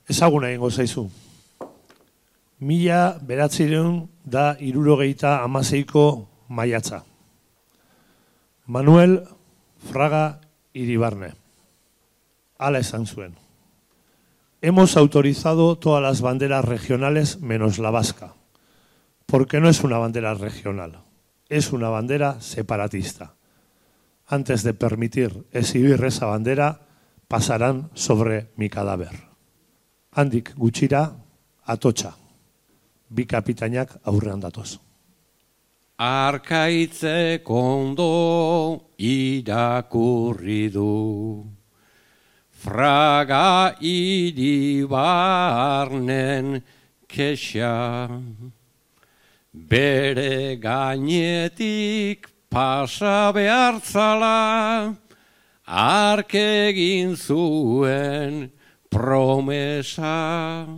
Ezaguna egingo zaizu. 1976ko maiatza. Manuel Fraga Iribarne. Hala esan zuen. Hemos autorizado todas las banderas regionales menos la vasca, porque no es una bandera regional, es una bandera separatista. Antes de permitir exhibir esa bandera, pasarán sobre mi cadáver. Handik gutxira, atotxa. Bi kapitainak aurrean datoz. Arkaitzek ondo irakurri du, Fraga Iribarnen kexa, bere gainetik pasa behartzala, hark egin zuen promesa.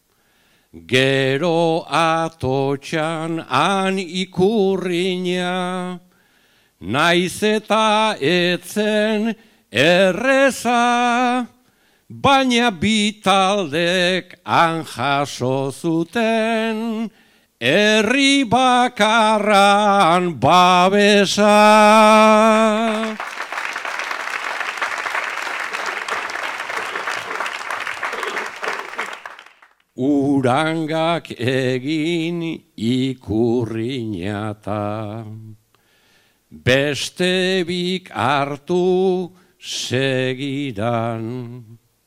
Gero atotxan han ikurriña, naiz eta etzen erreza, baina bitaldek han jaso zuten, herri bakarran babesa. Urangak egin ikurriñata, beste bik hartu segidan.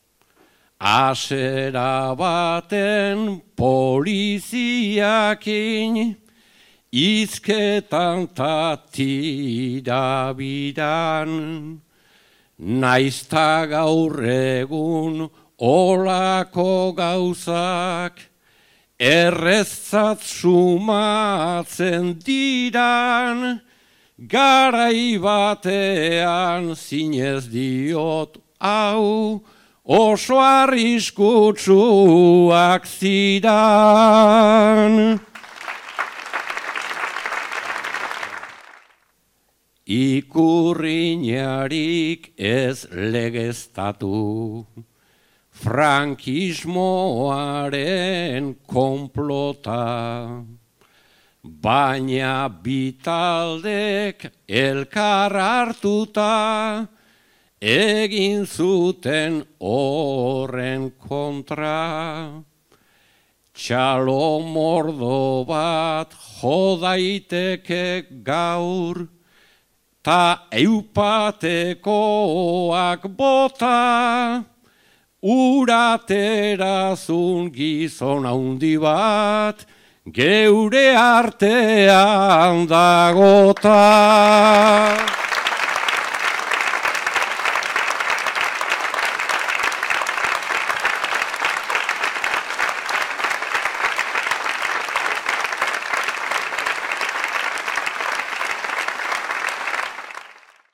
Asera baten poliziakin, izketan ta tirabiran. Naizta gaur egun olako gauzak errezat sumatzen diran, garai batean zinez diot hau oso arriskutsuak ziran. Ikurriñarik ez legeztatu, frankismoaren konplota, baina bitaldek elkar hartuta egin zuten horren kontra. Txalo mordo bat jodaiteke gaur, ta eupatekoak bota, uraterazun gizon handi bat, geure artean dagota.